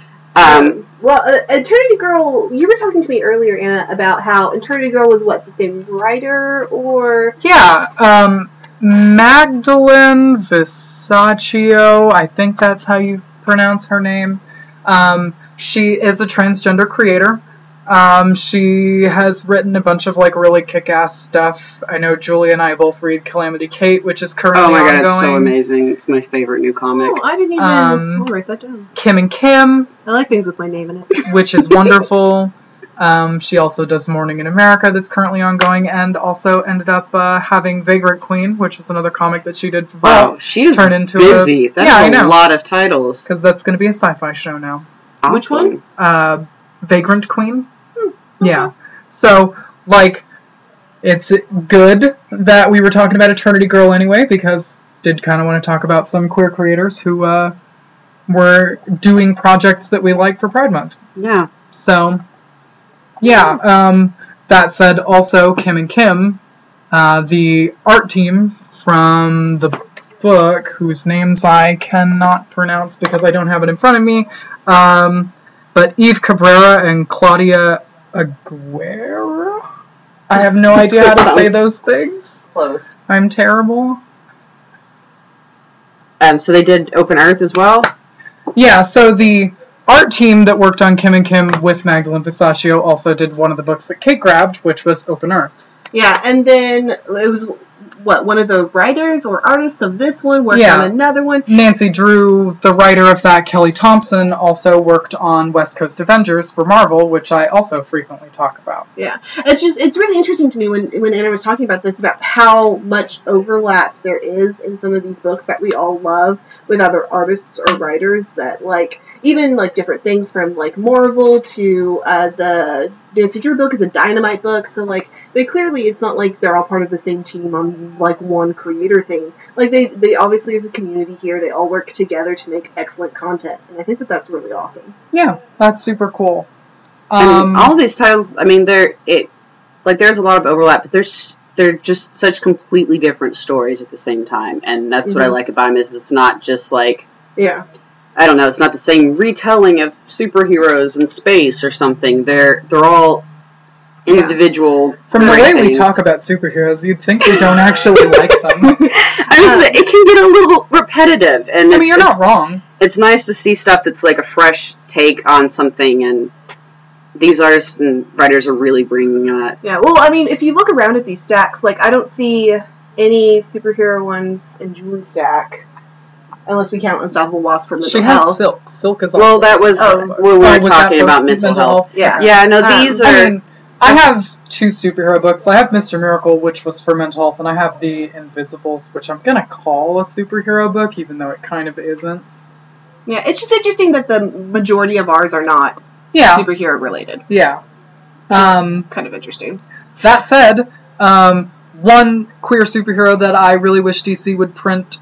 Eternity Girl, you were talking to me earlier, Anna, about how Eternity Girl was what, the same writer, or... Yeah, Magdalene Visaccio, I think that's how you pronounce her name. She is a transgender creator. She has written a bunch of, like, really kick-ass stuff. I know Julie and I both read Calamity Kate, which is currently ongoing. Oh my god, it's so amazing. It's my favorite new comic. Oh, I didn't even... I'll write that down. Kim and Kim. I like things with my name in it. Which is wonderful. She also does Morning in America that's currently ongoing, and also ended up having Vagrant Queen, which is another comic that she did for Wow, she is busy. That's a lot of titles. Because that's going to be a sci-fi show now. Awesome. Which one? Vagrant Queen. Okay. Yeah. So, like, it's good that we were talking about Eternity Girl anyway, because did kind of want to talk about some queer creators who were doing projects that we like for Pride Month. Yeah. So, yeah. That said, also, Kim and Kim The art team from the book, whose names I cannot pronounce because I don't have it in front of me, but Eve Cabrera and Claudia Aguero? I have no idea how to say those things. Close. I'm terrible. So they did Open Earth as well? Yeah, so the art team that worked on Kim and Kim with Magdalene Pistachio also did one of the books that Kate grabbed, which was Open Earth. Yeah, and then it was, one of the writers or artists of this one worked on another one. Nancy Drew, the writer of that, Kelly Thompson, also worked on West Coast Avengers for Marvel, which I also frequently talk about. Yeah. It's really interesting to me when Anna was talking about this, about how much overlap there is in some of these books that we all love with other artists or writers, that, like, even, like, different things from, like, Marvel to the Nancy Drew book is a Dynamite book, so, like, they clearly, it's not like they're all part of the same team on, like, one creator thing. Like, they obviously, as a community here, they all work together to make excellent content, and I think that that's really awesome. Yeah, that's super cool. All of these titles, I mean, there's a lot of overlap, but they're just such completely different stories at the same time, and that's what I like about them, is it's not just, like... Yeah. I don't know, it's not the same retelling of superheroes in space or something. They're all individual. From the way we talk about superheroes, you'd think we don't actually like them. It can get a little repetitive, and I mean, you're not wrong. It's nice to see stuff that's like a fresh take on something, and these artists and writers are really bringing that. Yeah, well, I mean, if you look around at these stacks, like, I don't see any superhero ones in Julie's stack. Unless we count Unstoppable Wasp for mental health. She has Silk. Silk is also... Well, that was... we were talking about mental health. Yeah. Yeah, no, these are... I mean, I have 2 superhero books. I have Mr. Miracle, which was for mental health, and I have The Invisibles, which I'm going to call a superhero book, even though it kind of isn't. Yeah, it's just interesting that the majority of ours are not superhero related. Yeah. Kind of interesting. That said, one queer superhero that I really wish DC would print...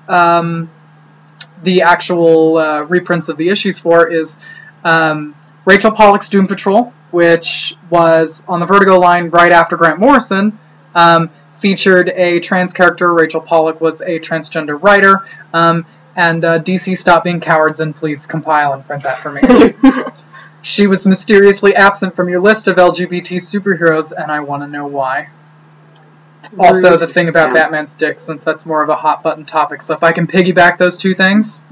the actual reprints of the issues for is Rachel Pollack's Doom Patrol, which was on the Vertigo line right after Grant Morrison, featured a trans character. Rachel Pollack was a transgender writer, and DC, stop being cowards and please compile and print that for me. She was mysteriously absent from your list of LGBT superheroes, and I want to know why. Also, the thing about Batman's dick, since that's more of a hot button topic. So if I can piggyback those 2 things,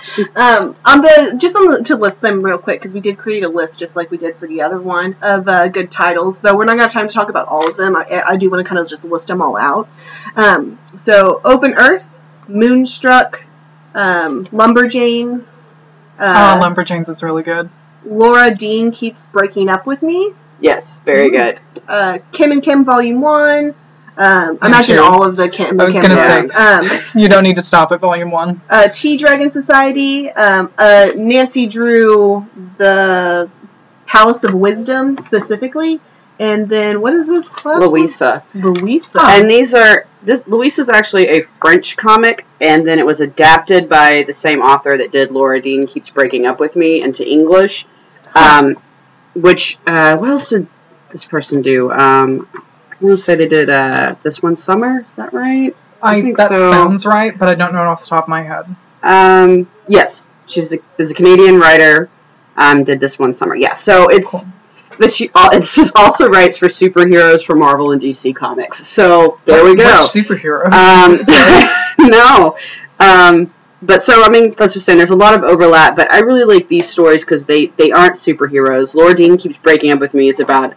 to list them real quick, because we did create a list just like we did for the other one of good titles. Though we're not gonna have time to talk about all of them. I do want to kind of just list them all out. So Open Earth, Moonstruck, Lumberjanes. Lumberjanes is really good. Laura Dean Keeps Breaking Up With Me. Yes, very good. Kim and Kim Volume 1. Imagine all of the Kim. I was going to say, you don't need to stop at Volume 1. T-Dragon Society, Nancy Drew, The Palace of Wisdom, specifically, and then, what is this last Louisa. one? Louisa. And Louisa's actually a French comic, and then it was adapted by the same author that did Laura Dean Keeps Breaking Up With Me into English, which, what else did this person do? I want to say they did This One Summer. Is that right? I think that sounds right, but I don't know it off the top of my head. Yes, she's a Canadian writer. Did This One Summer. Yeah, so it's cool. But she also writes for superheroes for Marvel and DC Comics. So there we go. Which superheroes? No. But so, I mean, that's just saying, there's a lot of overlap, but I really like these stories because they aren't superheroes. Laura Dean Keeps Breaking Up With Me is about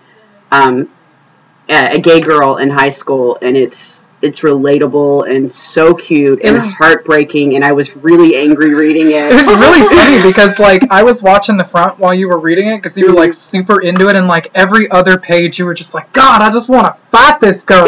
a gay girl in high school, and it's relatable and so cute and heartbreaking, and I was really angry reading it. It was really funny because, like, I was watching the front while you were reading it because you were, like, super into it, and, like, every other page you were just like, God, I just want to fight this girl.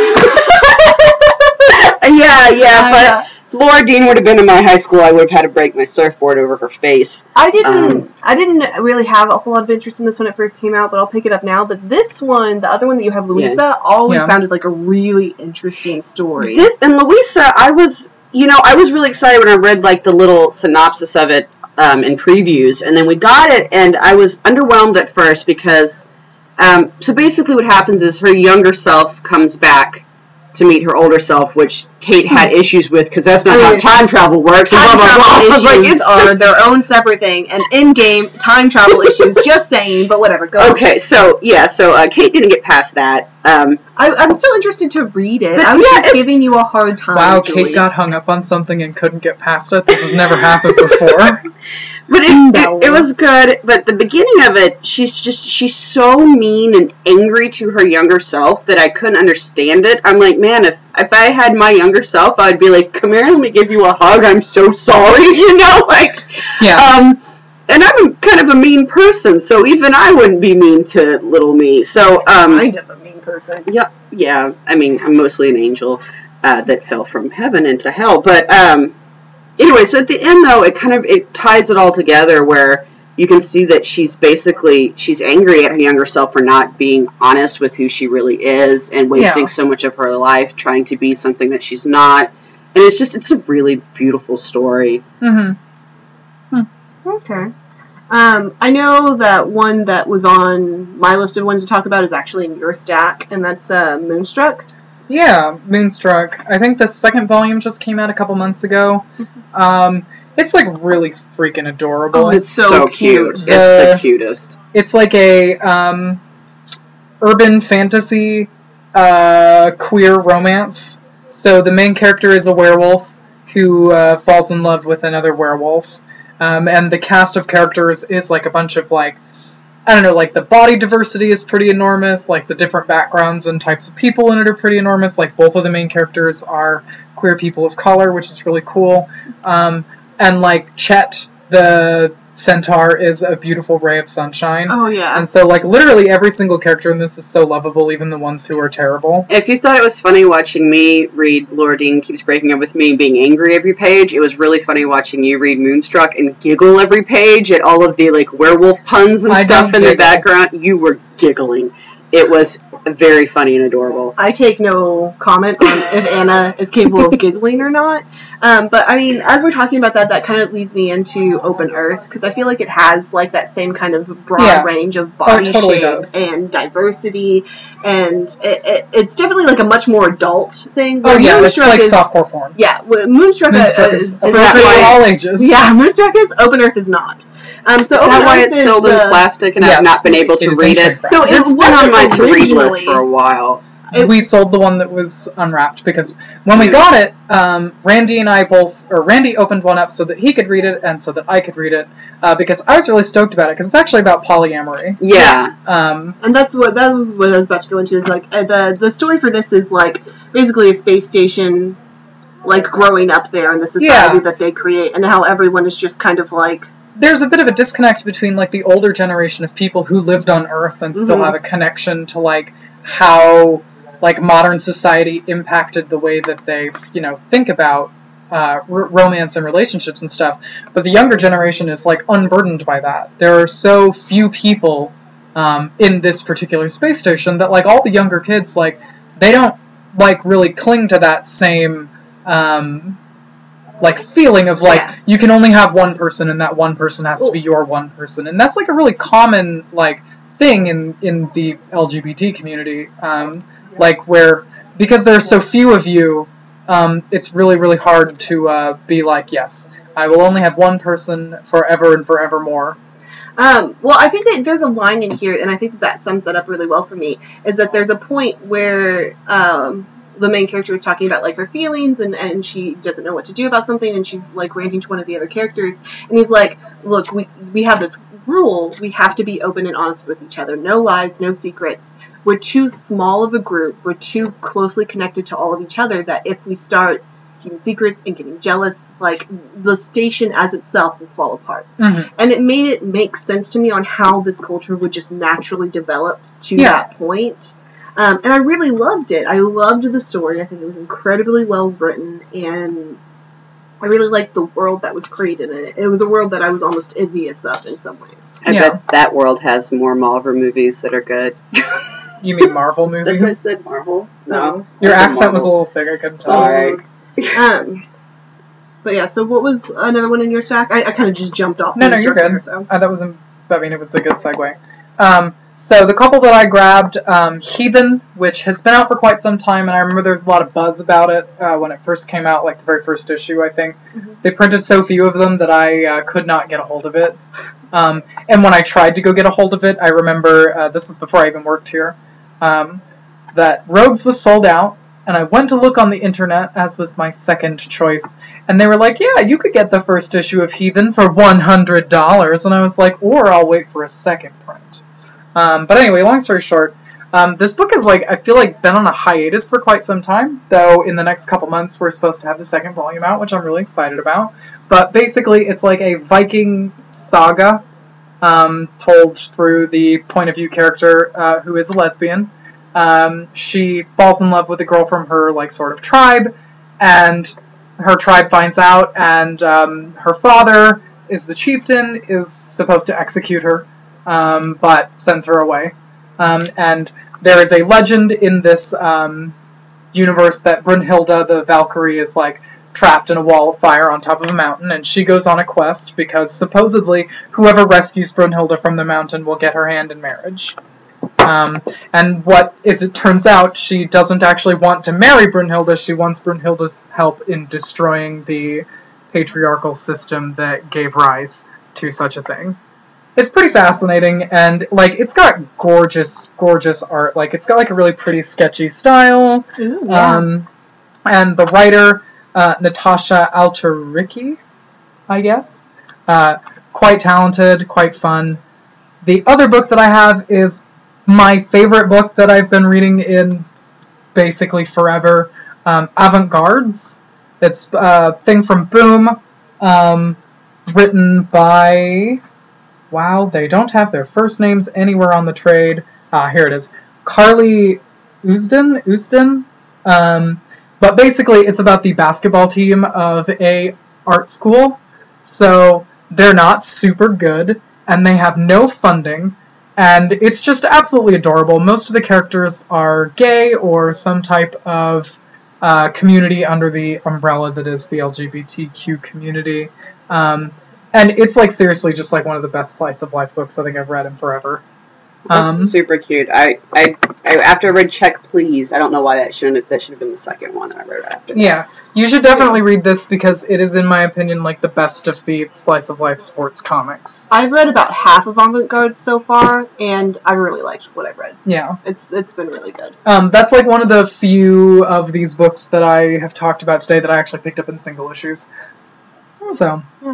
Yeah, but Laura Dean would have been in my high school, I would have had to break my surfboard over her face. I didn't really have a whole lot of interest in this when it first came out, but I'll pick it up now. But this one, the other one that you have, Louisa, always sounded like a really interesting story. And Louisa, I was really excited when I read, like, the little synopsis of it in previews, and then we got it, and I was underwhelmed at first because, so basically what happens is her younger self comes back to meet her older self, which Kate had issues with because that's not how time travel works. Time travel issues are their own separate thing, and in-game time travel issues. Just saying, but whatever. Go. Okay, so Kate didn't get past that. I'm still interested to read it. I was just giving you a hard time. Wow, Julie. Kate got hung up on something and couldn't get past it. This has never happened before. But it was good. But the beginning of it, she's so mean and angry to her younger self that I couldn't understand it. I'm like, man, if I had my younger self, I'd be like, come here, let me give you a hug. I'm so sorry, Yeah. And I'm kind of a mean person, so even I wouldn't be mean to little me. So kind of a mean person. Yeah. I mean, I'm mostly an angel that fell from heaven into hell, but anyway, so at the end, though, it ties it all together where you can see that she's angry at her younger self for not being honest with who she really is and wasting so much of her life trying to be something that she's not. And it's a really beautiful story. Mm-hmm. Okay. I know that one that was on my list of ones to talk about is actually in your stack, and that's Moonstruck. Yeah, Moonstruck. I think the second volume just came out a couple months ago. It's like really freaking adorable. Oh, it's so cute. It's the cutest. It's like a urban fantasy queer romance. So the main character is a werewolf who falls in love with another werewolf. And the cast of characters is like a bunch of like, I don't know, like the body diversity is pretty enormous, like the different backgrounds and types of people in it are pretty enormous, like both of the main characters are queer people of color, which is really cool. And like Chet, the centaur, is a beautiful ray of sunshine. Oh, yeah. And so like literally every single character in this is so lovable, even the ones who are terrible. If you thought it was funny watching me read Laura Dean Keeps Breaking Up With Me being angry every page, it was really funny watching you read Moonstruck and giggle every page at all of the like werewolf puns and stuff in the background. You were giggling. It was very funny and adorable. I take no comment on if Anna is capable of giggling or not. But I mean, as we're talking about that kind of leads me into Open Earth, because I feel like it has like that same kind of broad range of body shape and diversity, and it's definitely like a much more adult thing. It's like softcore porn. Yeah, Moonstruck is for all ages. Yeah, Moonstruck is. Open Earth is not. So is that why it's sealed in plastic and I've not been able to read it? So it's been on my to-read list for a while. We sold the one that was unwrapped because when we got it, Randy opened one up so that he could read it and so that I could read it because I was really stoked about it because it's actually about polyamory. Yeah. And that was what I was about to go into. Is like the story for this is like basically a space station, like growing up there in the society that they create, and how everyone is just kind of like. There's a bit of a disconnect between like the older generation of people who lived on Earth and still have a connection to like how like modern society impacted the way that they think about romance and relationships and stuff. But the younger generation is like unburdened by that. There are so few people in this particular space station that like all the younger kids like they don't like really cling to that same like feeling of like you can only have one person and that one person has to be your one person, and that's like a really common like thing in the LGBT community, like where because there are so few of you, it's really really hard to be like yes, I will only have one person forever and forevermore. Well, I think that there's a line in here, and I think that sums that up really well for me. Is that there's a point where the main character is talking about like her feelings and she doesn't know what to do about something, and she's like ranting to one of the other characters, and he's like, look, we have this rule, we have to be open and honest with each other, no lies, no secrets. We're too small of a group, we're too closely connected to all of each other that if we start keeping secrets and getting jealous, like the station as itself will fall apart. And it made it make sense to me on how this culture would just naturally develop to that point. And I really loved it. I loved the story. I think it was incredibly well written, and I really liked the world that was created in it. It was a world that I was almost envious of in some ways. I bet that world has more Marvel movies that are good. You mean Marvel movies? That's what I said, Marvel. No. Your accent was a little thick, I couldn't tell. Sorry. But yeah, so what was another one in your stack? I kind of just jumped off. No, you're good. It was a good segue. So the couple that I grabbed, Heathen, which has been out for quite some time, and I remember there's a lot of buzz about it when it first came out, like the very first issue, I think. Mhm. They printed so few of them that I could not get a hold of it. And when I tried to go get a hold of it, I remember, this was before I even worked here, that Rogues was sold out, and I went to look on the internet, as was my second choice, and they were like, yeah, you could get the first issue of Heathen for $100, and I was like, or I'll wait for a second print. But anyway, long story short, this book is, I feel like been on a hiatus for quite some time, though in the next couple months we're supposed to have the second volume out, which I'm really excited about. But basically, it's like a Viking saga, told through the point of view character, who is a lesbian. She falls in love with a girl from her, sort of tribe, and her tribe finds out, and her father is the chieftain, is supposed to execute her, but sends her away. And there is a legend in this universe that Brunhilde, the Valkyrie, is, trapped in a wall of fire on top of a mountain, and she goes on a quest because supposedly whoever rescues Brunhilde from the mountain will get her hand in marriage. And it turns out, she doesn't actually want to marry Brunhilde, she wants Brunhilde's help in destroying the patriarchal system that gave rise to such a thing. It's pretty fascinating, and, it's got gorgeous, gorgeous art. It's got, a really pretty sketchy style. Ooh, yeah. And the writer, Natasha Alterici, I guess. Quite talented, quite fun. The other book that I have is my favorite book that I've been reading in basically forever, Avant-Gardes. It's a thing from Boom, written by... Wow, they don't have their first names anywhere on the trade. Here it is. Carly Usden. But basically, it's about the basketball team of a art school. So they're not super good, and they have no funding, and it's just absolutely adorable. Most of the characters are gay or some type of community under the umbrella that is the LGBTQ community. And it's, seriously just, one of the best slice of life books I think I've read in forever. That's super cute. I after I read Check Please, I don't know why that should have been the second one that I read after. Yeah, you should definitely read this because it is, in my opinion, the best of the slice of life sports comics. I've read about half of Avant-Garde so far, and I really liked what I've read. Yeah. It's been really good. That's, one of the few of these books that I have talked about today that I actually picked up in single issues. So... Yeah.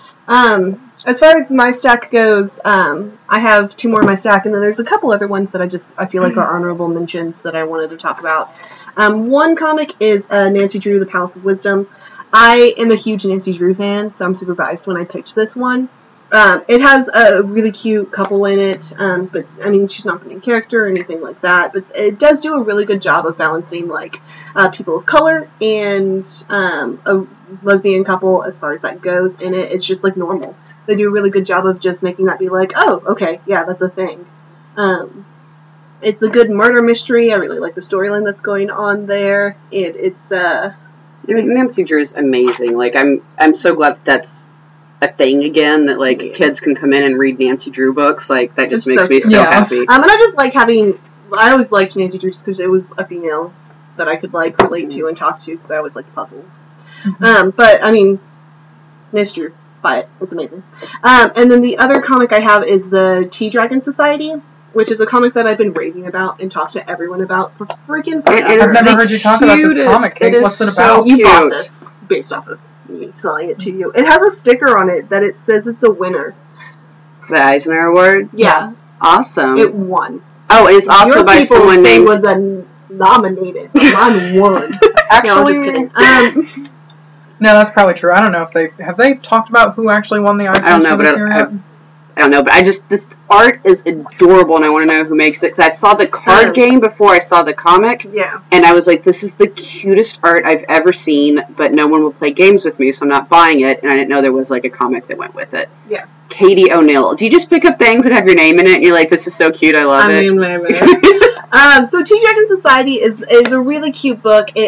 As far as my stack goes, I have 2 more in my stack, and then there's a couple other ones that I feel like are honorable mentions that I wanted to talk about. One comic is Nancy Drew, The Palace of Wisdom. I am a huge Nancy Drew fan, so I'm super biased when I picked this one. It has a really cute couple in it, but, she's not the main character or anything like that, but it does do a really good job of balancing, people of color and a lesbian couple as far as that goes in it. It's just, normal. They do a really good job of just making that be oh, okay, yeah, that's a thing. It's a good murder mystery. I really like the storyline that's going on there. Nancy Drew is amazing. I'm so glad that's a thing again, that kids can come in and read Nancy Drew books. That just makes me so happy. And I just I always liked Nancy Drew just because it was a female that I could relate to and talk to because I always liked puzzles. Mm-hmm. But Nancy Drew, buy it. It's amazing. And then the other comic I have is the Tea Dragon Society, which is a comic that I've been raving about and talked to everyone about for freaking forever. I've never heard you talk about this comic, Kate. What's it about? You bought this based off of me selling it to you. It has a sticker on it that it says it's a winner. The Eisner Award? Yeah. Awesome. It won. Oh, and it's also by someone named... was nominated. Mine won. Actually... No, I'm just kidding. No, that's probably true. I don't know if they talked about who actually won the Eisner for this year yet? I don't know, but this art is adorable, and I want to know who makes it. Because I saw the card game before I saw the comic, and I was like, this is the cutest art I've ever seen, but no one will play games with me, so I'm not buying it, and I didn't know there was, a comic that went with it. Yeah. Katie O'Neill. Do you just pick up things that have your name in it, and you're like, this is so cute, I love it? So Tea Dragon Society is a really cute book.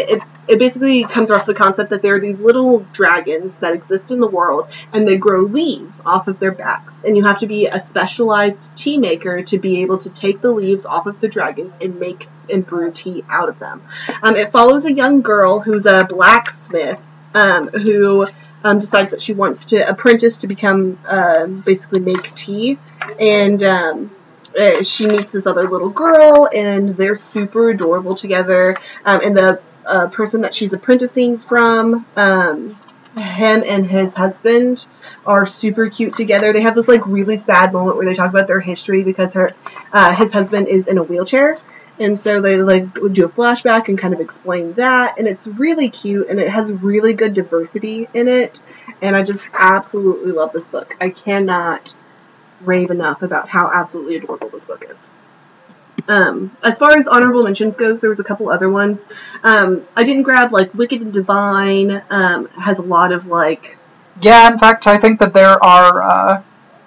it basically comes off the concept that there are these little dragons that exist in the world, and they grow leaves off of their backs. And you have to be a specialized tea maker to be able to take the leaves off of the dragons and make and brew tea out of them. It follows a young girl who's a blacksmith who decides that she wants to apprentice to become basically make tea. And she meets this other little girl, and they're super adorable together. And the person that she's apprenticing from, him and his husband are super cute together. They have this like really sad moment where they talk about their history because his husband is in a wheelchair. And so they like do a flashback and kind of explain that, and it's really cute, and it has really good diversity in it, and I just absolutely love this book. I cannot rave enough about how absolutely adorable this book is. As far as honorable mentions goes, there was a couple other ones. I didn't grab like Wicked and Divine. Has a lot of like. Yeah, in fact, I think that there are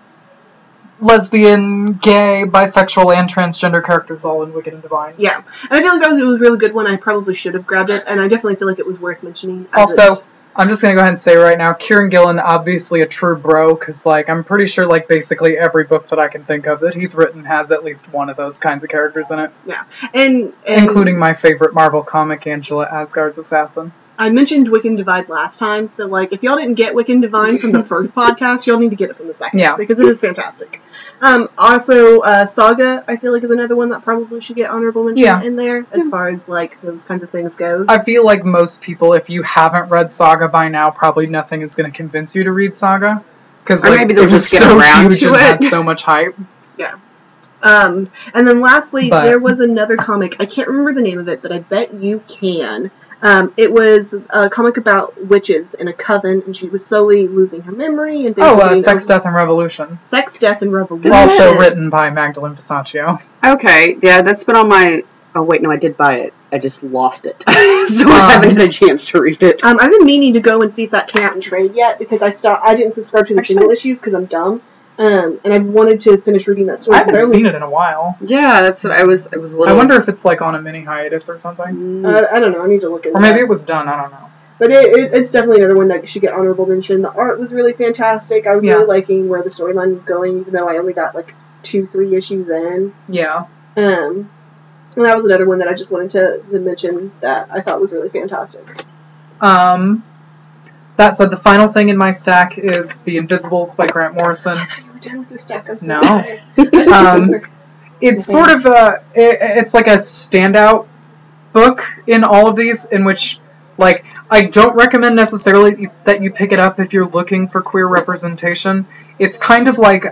lesbian, gay, bisexual, and transgender characters all in Wicked and Divine. Yeah, and I feel like it was a really good one. I probably should have grabbed it, and I definitely feel like it was worth mentioning. Also, I'm just gonna go ahead and say right now, Kieran Gillen, obviously a true bro, because like I'm pretty sure like basically every book that I can think of that he's written has at least one of those kinds of characters in it. Yeah, and including my favorite Marvel comic, Angela Asgard's Assassin. I mentioned Wicked and Divine last time, so like if y'all didn't get Wicked and Divine from the first podcast, y'all need to get it from the second. Yeah, because it is fantastic. Also, Saga, I feel like, is another one that probably should get honorable mention in there, as far as, like, those kinds of things goes. I feel like most people, if you haven't read Saga by now, probably nothing is going to convince you to read Saga. Because, like, maybe they'll it was just get so around huge to and it. had so much hype. Yeah. And then lastly, there was another comic, I can't remember the name of it, but I bet you can. It was a comic about witches in a coven, and she was slowly losing her memory. And Sex, Death, and Revolution. Sex, Death, and Revolution. Also written by Magdalene Fasaccio. Okay, yeah, that's been on my... Oh, wait, no, I did buy it. I just lost it. So I haven't had a chance to read it. I've been meaning to go and see if that came out in trade yet, because I didn't subscribe to the single issues, because I'm dumb. And I've wanted to finish reading that story. I haven't seen it in a while. Yeah, that's what I was a little... I wonder if it's like on a mini hiatus or something. I don't know, I need to look into Or maybe that. it was done, I don't know. But it's definitely another one that should get honorable mention. The art was really fantastic. I was really liking where the storyline was going, even though I only got like 2-3 issues in. Yeah. And that was another one that I just wanted to mention that I thought was really fantastic. That said, the final thing in my stack is The Invisibles by Grant Morrison. I thought you were done with your stack. I'm so No. sorry. It's sort of it's like a standout book in all of these, in which, like, I don't recommend necessarily that you pick it up if you're looking for queer representation. It's kind of like,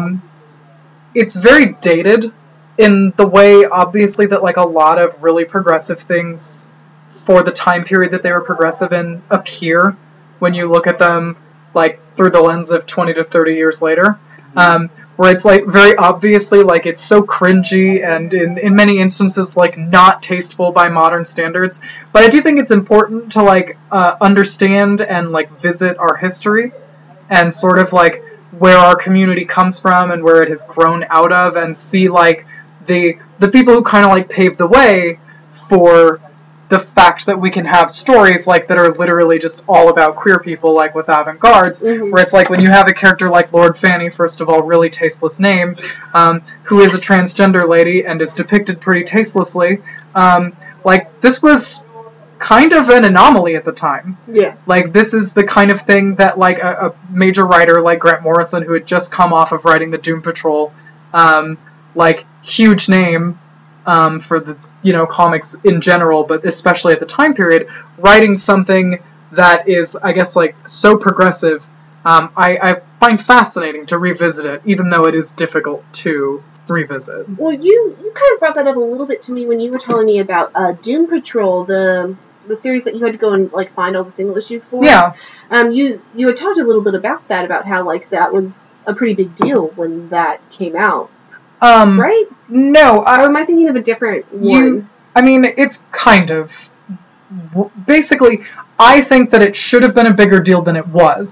it's very dated in the way, obviously, that, like, a lot of really progressive things for the time period that they were progressive in appear when you look at them, like, through the lens of 20 to 30 years later. Where it's, like, very obviously, like, it's so cringy and, in many instances, like, not tasteful by modern standards. But I do think it's important to, like, understand and, like, visit our history and sort of, like, where our community comes from and where it has grown out of, and see, like, the people who kind of, like, paved the way for the fact that we can have stories, like, that are literally just all about queer people, like with avant-gardes, where it's like when you have a character like Lord Fanny, first of all, really tasteless name, who is a transgender lady and is depicted pretty tastelessly, like, this was kind of an anomaly at the time. Yeah. Like, this is the kind of thing that, like, a major writer like Grant Morrison, who had just come off of writing the Doom Patrol, like, huge name, for the, you know, comics in general, but especially at the time period, writing something that is, I guess, like, so progressive, I find fascinating to revisit it, even though it is difficult to revisit. Well, you kind of brought that up a little bit to me when you were telling me about Doom Patrol, the series that you had to go and, like, find all the single issues for. Yeah. You had talked a little bit about that, about how, like, that was a pretty big deal when that came out. Right? No, or am I thinking of a different one? I mean, it's kind of... Basically, I think that it should have been a bigger deal than it was.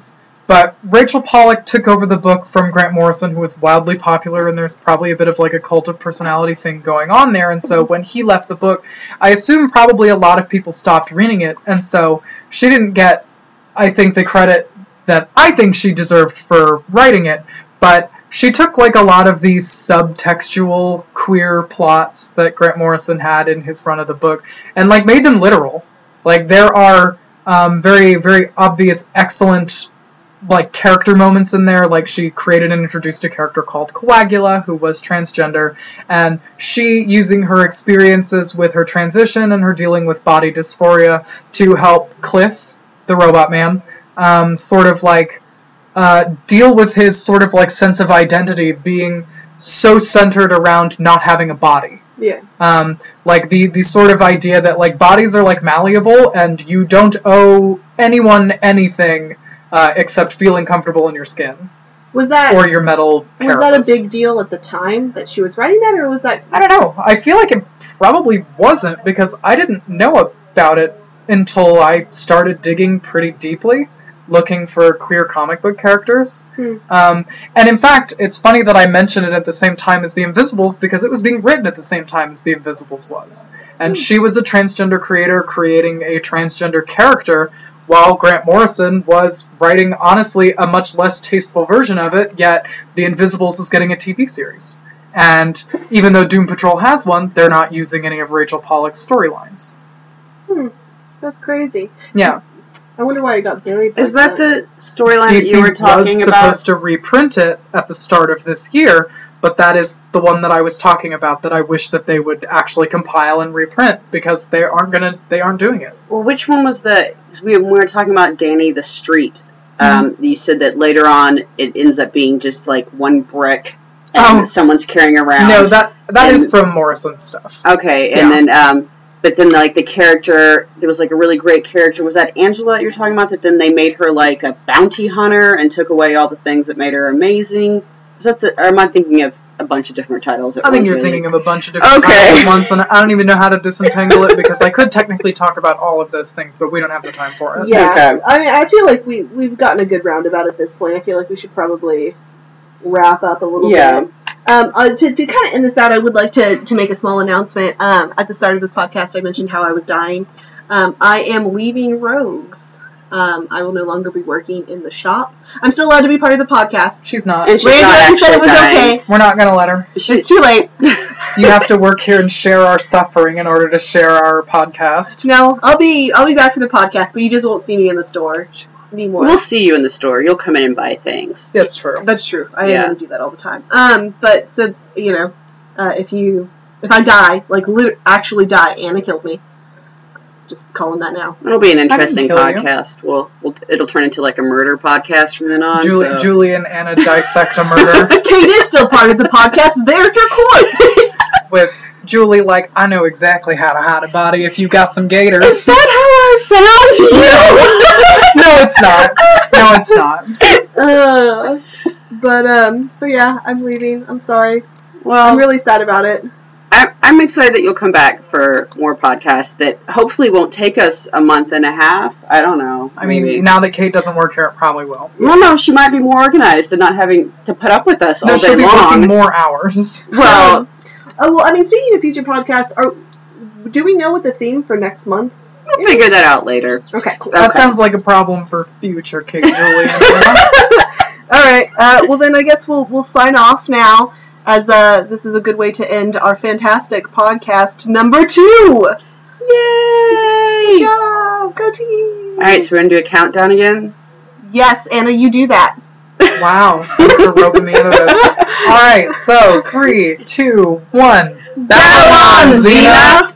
But Rachel Pollack took over the book from Grant Morrison, who was wildly popular, and there's probably a bit of like a cult of personality thing going on there. And so when he left the book, I assume probably a lot of people stopped reading it, and so she didn't get, I think, the credit that I think she deserved for writing it. But she took like a lot of these subtextual queer plots that Grant Morrison had in his run of the book and like made them literal. Like there are very, very obvious, excellent like character moments in there. Like she created and introduced a character called Coagula, who was transgender, and she, using her experiences with her transition and her dealing with body dysphoria to help Cliff, the robot man, sort of like deal with his sort of like sense of identity being so centered around not having a body. Yeah. Like the sort of idea that like bodies are like malleable and you don't owe anyone anything except feeling comfortable in your skin. Was that or your metal carapace. Was that a big deal at the time that she was writing that, or was that? I don't know. I feel like it probably wasn't, because I didn't know about it until I started digging pretty deeply, looking for queer comic book characters. And in fact, it's funny that I mentioned it at the same time as The Invisibles, because it was being written at the same time as The Invisibles was. And she was a transgender creator creating a transgender character, while Grant Morrison was writing, honestly, a much less tasteful version of it, yet The Invisibles is getting a TV series. And even though Doom Patrol has one, they're not using any of Rachel Pollack's storylines. That's crazy. Yeah. I wonder why it got buried. Is that the storyline that DC you were talking was about? supposed to reprint it at the start of this year, but that is the one that I was talking about that I wish that they would actually compile and reprint, because they aren't doing it. Well, which one was we were talking about Danny the Street. You said that later on it ends up being just like one brick and someone's carrying around. No, that is from Morrison stuff. Okay, and then but then like the character, there was like a really great character. Was that Angela that you're talking about? That then they made her like a bounty hunter and took away all the things that made her amazing. Is that or am I thinking of a bunch of different titles? I think you're thinking of a bunch of different titles at once, and I don't even know how to disentangle it, because I could technically talk about all of those things, but we don't have the time for it. Yeah, okay. I mean, I feel like we've gotten a good roundabout at this point. I feel like we should probably wrap up a little bit. To kind of end this out, I would like to make a small announcement. At the start of this podcast, I mentioned how I was dying. I am leaving Rogues. I will no longer be working in the shop. I'm still allowed to be part of the podcast. She's not. And she's not Randy said it was dying. okay. We're not going to let her. It's too late. You have to work here and share our suffering in order to share our podcast. No, I'll be back for the podcast, but you just won't see me in the store anymore. We'll see you in the store. You'll come in and buy things. That's true. That's true. I really do that all the time. But so if I die, like actually die, Anna killed me. Just calling that now. It'll be an interesting podcast. It'll turn into like a murder podcast from then on. Julie and Anna dissect a murder. Kate is still part of the podcast. There's her corpse. With Julie like, I know exactly how to hide a body if you got some gators. Is that how I sound to you? No, it's not. So yeah, I'm leaving. I'm sorry. Well, I'm really sad about it. I'm excited that you'll come back for more podcasts that hopefully won't take us a month and a half. I don't know. I mean, now that Kate doesn't work here, it probably will. Well, no, she might be more organized and not having to put up with us all day long. She'll be working more hours. Well, speaking of future podcasts, do we know what the theme for next month is? We'll figure that out later. Okay, cool. That sounds like a problem for future Kate, Julie. All right. Well, then I guess we'll sign off now, as this is a good way to end our fantastic podcast number 2. Yay! Good job! Go team! All right, so we're going to do a countdown again? Yes, Anna, you do that. Wow, thanks for roping me into this. All right, so 3, 2, 1. Battle on, Xena!